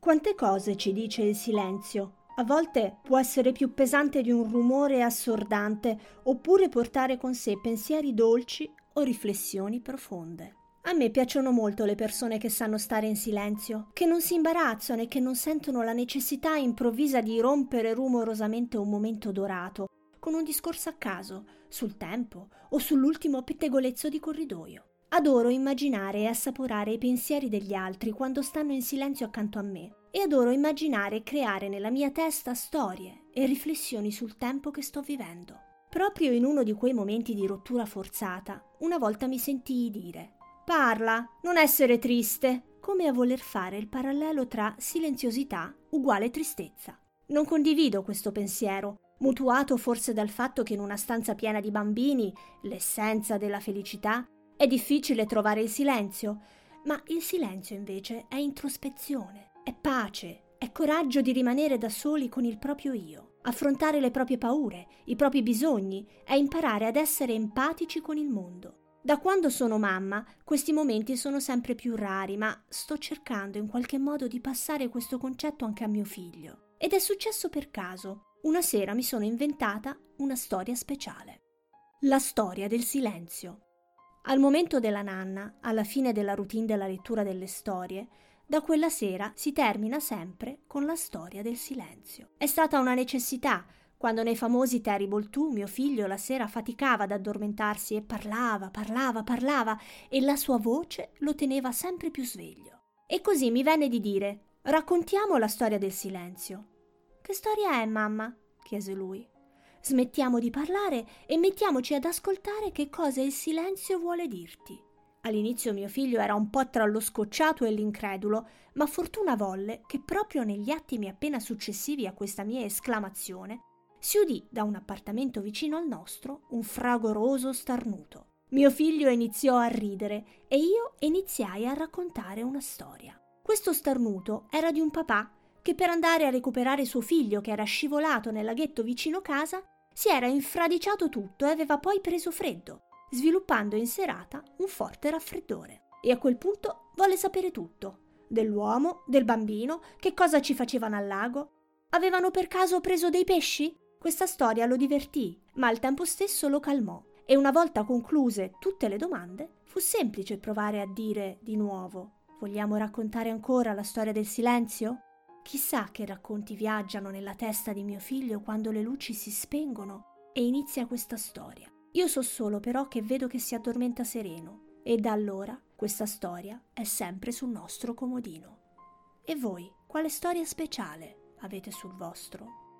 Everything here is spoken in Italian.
Quante cose ci dice il silenzio? A volte può essere più pesante di un rumore assordante, oppure portare con sé pensieri dolci o riflessioni profonde. A me piacciono molto le persone che sanno stare in silenzio, che non si imbarazzano e che non sentono la necessità improvvisa di rompere rumorosamente un momento dorato, con un discorso a caso, sul tempo o sull'ultimo pettegolezzo di corridoio. Adoro immaginare e assaporare i pensieri degli altri quando stanno in silenzio accanto a me e adoro immaginare e creare nella mia testa storie e riflessioni sul tempo che sto vivendo. Proprio in uno di quei momenti di rottura forzata, una volta mi sentii dire: «Parla, non essere triste», come a voler fare il parallelo tra silenziosità uguale tristezza. Non condivido questo pensiero, mutuato forse dal fatto che in una stanza piena di bambini, l'essenza della felicità, è difficile trovare il silenzio, ma il silenzio invece è introspezione, è pace, è coraggio di rimanere da soli con il proprio io, affrontare le proprie paure, i propri bisogni e imparare ad essere empatici con il mondo. Da quando sono mamma, questi momenti sono sempre più rari, ma sto cercando in qualche modo di passare questo concetto anche a mio figlio. Ed è successo per caso. Una sera mi sono inventata una storia speciale. La storia del silenzio. Al momento della nanna, alla fine della routine della lettura delle storie, da quella sera si termina sempre con la storia del silenzio. È stata una necessità, quando nei famosi Terrible 2 mio figlio la sera faticava ad addormentarsi e parlava e la sua voce lo teneva sempre più sveglio. E così mi venne di dire: «Raccontiamo la storia del silenzio». «Che storia è, mamma?» chiese lui. «Smettiamo di parlare e mettiamoci ad ascoltare che cosa il silenzio vuole dirti». All'inizio mio figlio era un po' tra lo scocciato e l'incredulo, ma fortuna volle che proprio negli attimi appena successivi a questa mia esclamazione si udì da un appartamento vicino al nostro un fragoroso starnuto. Mio figlio iniziò a ridere e io iniziai a raccontare una storia. Questo starnuto era di un papà che per andare a recuperare suo figlio che era scivolato nel laghetto vicino casa si era infradiciato tutto e aveva poi preso freddo, sviluppando in serata un forte raffreddore. E a quel punto volle sapere tutto: dell'uomo, del bambino, che cosa ci facevano al lago. Avevano per caso preso dei pesci? Questa storia lo divertì, ma al tempo stesso lo calmò, e una volta concluse tutte le domande, fu semplice provare a dire di nuovo: «Vogliamo raccontare ancora la storia del silenzio?» Chissà che racconti viaggiano nella testa di mio figlio quando le luci si spengono e inizia questa storia. Io so solo però che vedo che si addormenta sereno e da allora questa storia è sempre sul nostro comodino. E voi, quale storia speciale avete sul vostro?